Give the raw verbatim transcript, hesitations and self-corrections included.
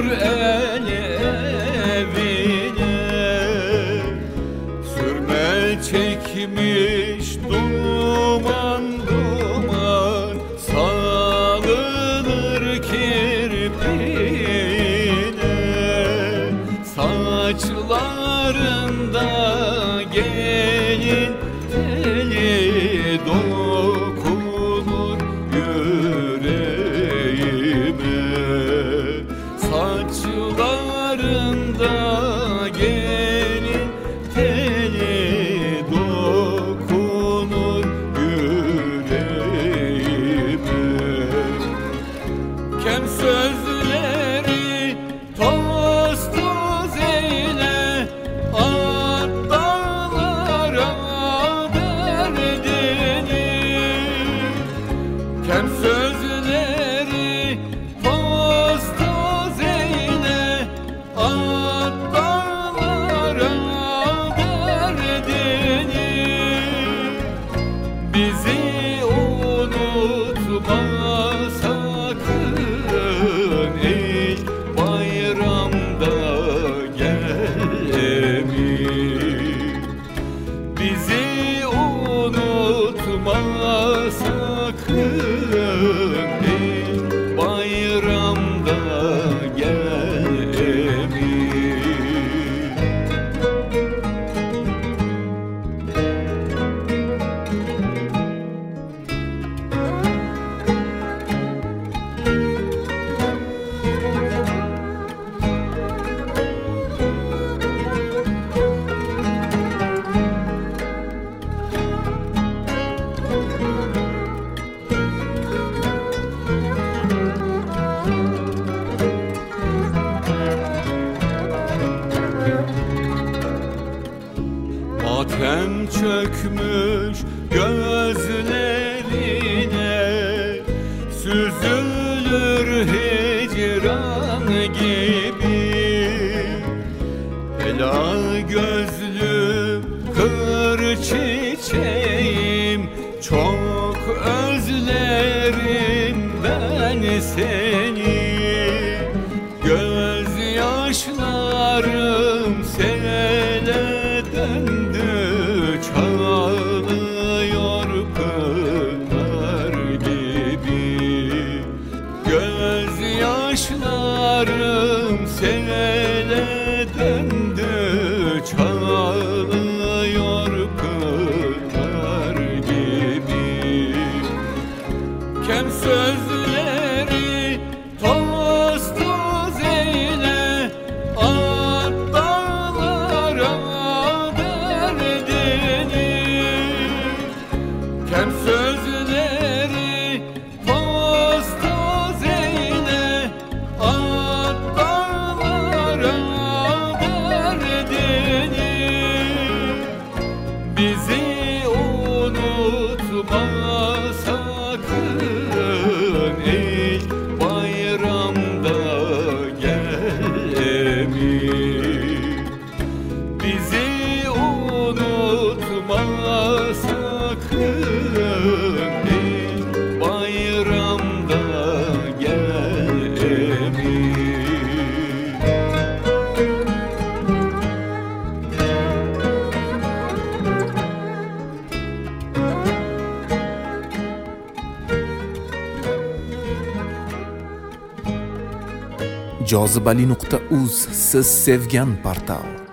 Dur el evine, sürme çekmiş duman duman, salınır kirpine. Saçlarında gelin teli dokunur yüreğime. Saçlarında gelin teli dokunur yüreğime. Kem sözleri toz toz eyle, at dağlara derdini. Kem sözleri toz toz eyle, at dağlara derdini. Bizi unutma sakın, ey bayramda gel emin. Bizi unutma sakın, ey bayramda gel emin. Matem çökmüş gözlerine, süzülür hicran gibi. Ela gözlüm kır çiçeğim, çok özlerim ben seni. Gözyaşlarım sele döndü, çağlıyor pınar gibi. Gözyaşlarım sele döndü, çağlıyor pınar gibi. Kem sözleri toz toz eyle, at dağlara derdini. Kem sözleri toz toz eyle, at dağlara derdini. Bizi unutma sakın, ey bayramda gel emin. Bizi unutma sakın, ey bayramda gel emin. jozibali nuqta uz siz sevgan portal.